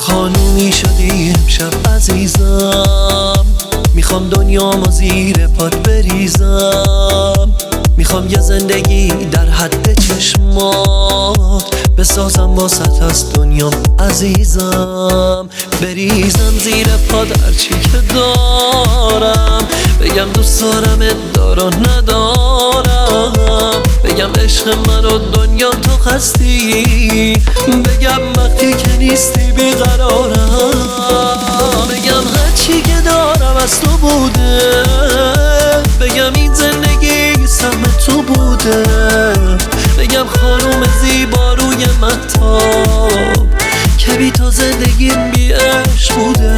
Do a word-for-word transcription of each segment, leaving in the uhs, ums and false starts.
خانومی شدی امشب عزیزم، میخوام دنیامو زیر پات بریزم، میخوام یه زندگی در حد چشمات بسازم واسط از دنیام عزیزم، بریزم زیر پات هرچی که دارم، بگم دوست دارمت دارا ندارم، بگم عشق من و دنیا تو خستی، بگم وقتی که نیستی بیقرارم، بگم هرچی که دارم از تو بوده، بگم این زندگی سهم تو بوده، بگم خانوم زیبا روی مهتاب که بی تو زندگیم بی عشق بوده.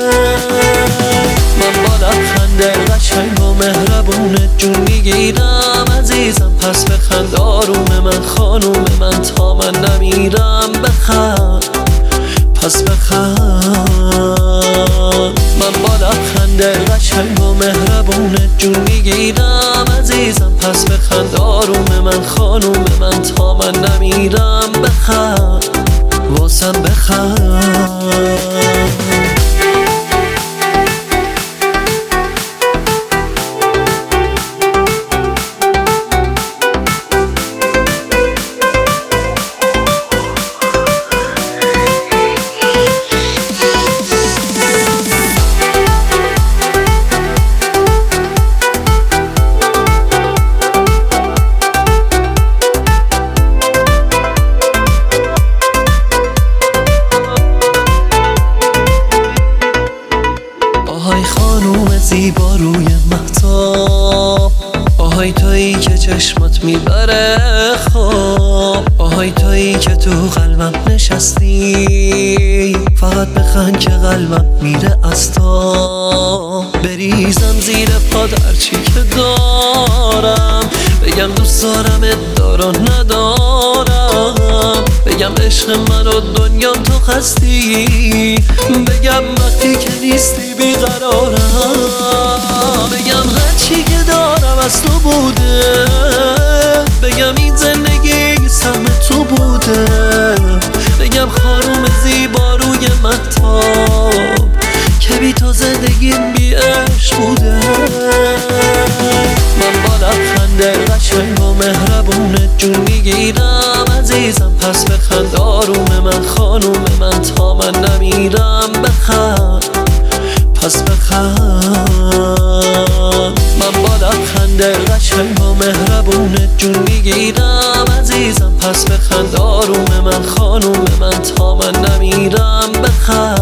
من با لبخنده قشنگ و مهربونت جون میگیرم عزیزم، پس بخند آروم من خانوم من تا من نمیرم، بخند پس بخند. من با لبخنده قشنگ و مهربونت جون میگیرم عزیزم، پس بخند آروم من خانوم من تا من نمیرم، بخند واسم بخند. آهای خانوم زیبا روی مهتاب، آهای تویی که چشمات میبره خواب، آهای تویی که تو قلبم نشستی، فقط بخند که قلبم میره از تا، بریزم زیر پاد هرچی که دارم، بگم دوست دارمت دارا ندارم، بگم عشق من و دنیا تو خستی، بگم وقتی که نیستی بیقرارم، بگم هرچی که دارم از تو بوده، بگم این زندگی سهم تو بوده، بگم خانوم زیبا روی مهتاب که بی تو زندگیم بی عشق بوده. من با لبخنده قشنگ و مهربونت جون میگیرم عزیزم، پس بخند آروم من خانوم من تا من نمیرم، بخند پس بخند. من با لبخنده قشنگ و مهربونت جون میگیرم عزیزم، پس بخند آروم من خانوم من تا من نمیرم، بخند